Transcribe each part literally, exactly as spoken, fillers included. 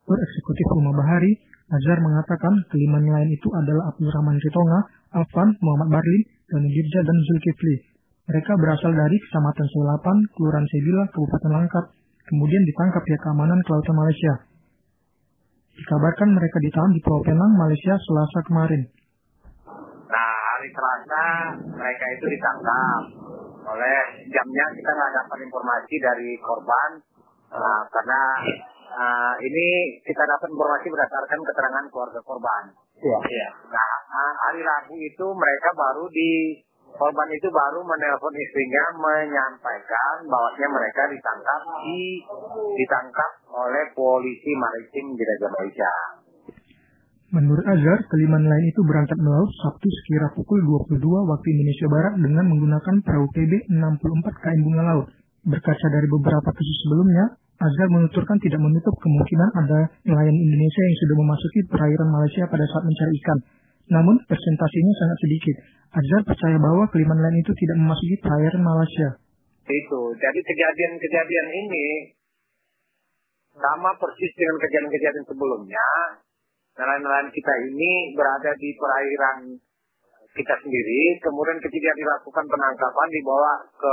Direktur Eksekutif Rumah Bahari, Azhar mengatakan kelima nelayan itu adalah Abdurrahman Ritonga, Alvan, Muhammad Barlin, Danu Dirja, dan Zulkifli. Mereka berasal dari Kecamatan Selapan, Kelurahan Sebila, Kabupaten Langkat, kemudian ditangkap pihak keamanan Kelautan Malaysia. Dikabarkan mereka ditahan di Pulau Penang, Malaysia, Selasa kemarin. Nah, hari Selasa mereka itu ditangkap. Oleh jamnya kita nggak dapat informasi dari korban, nah, karena uh, ini kita dapat informasi berdasarkan keterangan keluarga korban. Iya. Ya. Nah, hari Rabu itu mereka baru di korban itu baru menelpon istrinya menyampaikan bahwasanya mereka ditangkap di ditangkap oleh polisi maritim di Raja Malaysia. Menurut Azhar, kelima nelayan itu berangkat melaut Sabtu sekira pukul dua puluh dua waktu Indonesia Barat dengan menggunakan perahu P B enam puluh empat K M Bunga Laut. Berkaca dari beberapa kasus sebelumnya, Azhar menuturkan tidak menutup kemungkinan ada nelayan Indonesia yang sudah memasuki perairan Malaysia pada saat mencari ikan. Namun, persentasenya sangat sedikit. Azhar percaya bahwa kelima nelayan itu tidak memasuki perairan Malaysia. Itu, jadi kejadian-kejadian ini sama persis dengan kejadian-kejadian sebelumnya. Nelayan-nelayan kita ini berada di perairan kita sendiri, kemudian ketika dilakukan penangkapan dibawa ke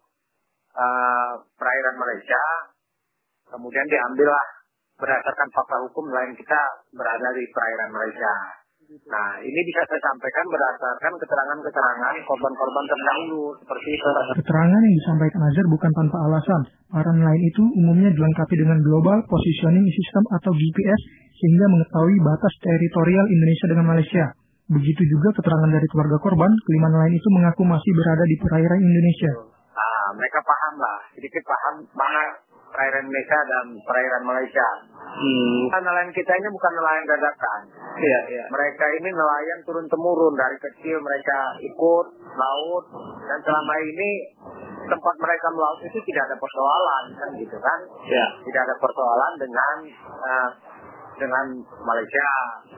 uh, perairan Malaysia, kemudian diambillah berdasarkan fakta hukum nelayan kita berada di perairan Malaysia. Nah, ini bisa saya sampaikan berdasarkan keterangan-keterangan korban-korban terdahulu seperti itu. Keterangan yang disampaikan Azhar bukan tanpa alasan. Para nelayan itu umumnya dilengkapi dengan Global Positioning System atau G P S sehingga mengetahui batas teritorial Indonesia dengan Malaysia. Begitu juga keterangan dari keluarga korban, kelima nelayan itu mengaku masih berada di perairan Indonesia. Nah, mereka paham lah, sedikit paham mana perairan Indonesia dan perairan Malaysia. Hmm. Nelayan kita ini bukan nelayan dadakan. Iya, iya. Mereka ini nelayan turun-temurun dari kecil mereka ikut laut dan selama ini tempat mereka melaut itu tidak ada persoalan kan gitu kan? Iya. Tidak ada persoalan dengan uh, dengan Malaysia.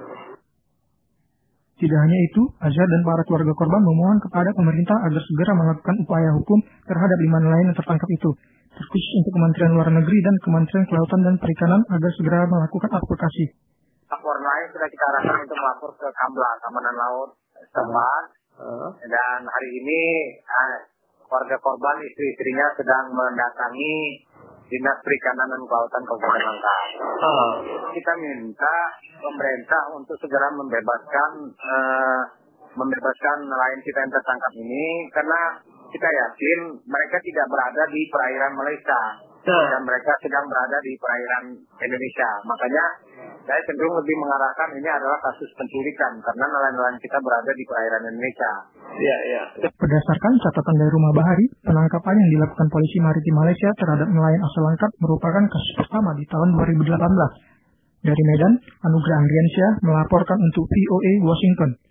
Tidak hanya itu, Azhar dan para keluarga korban memohon kepada pemerintah agar segera melakukan upaya hukum terhadap lima nelayan yang tertangkap itu, terkhusus untuk Kementerian Luar Negeri dan Kementerian Kelautan dan Perikanan agar segera melakukan advokasi. Lapor lain sudah kita arahkan untuk melapor ke Kamla, Keamanan Laut setempat, uh. dan hari ini eh, keluarga korban, istri-istrinya sedang mendatangi Dinas Perikanan dan Kelautan Kabupaten Langkat. Uh. Kita minta pemerintah untuk segera membebaskan uh, membebaskan nelayan kita yang tertangkap ini karena kita yakin mereka tidak berada di perairan Malaysia uh. dan mereka sedang berada di perairan Indonesia. Makanya saya cenderung lebih mengarahkan ini adalah kasus penculikan karena nelayan-nelayan kita berada di perairan Indonesia. Iya, iya. Berdasarkan catatan dari Rumah Bahari, penangkapan yang dilakukan polisi maritim Malaysia terhadap nelayan asal Langkat merupakan kasus pertama di tahun dua ribu delapan belas. Dari Medan, Anugrah Andriansyah melaporkan untuk V O A Washington.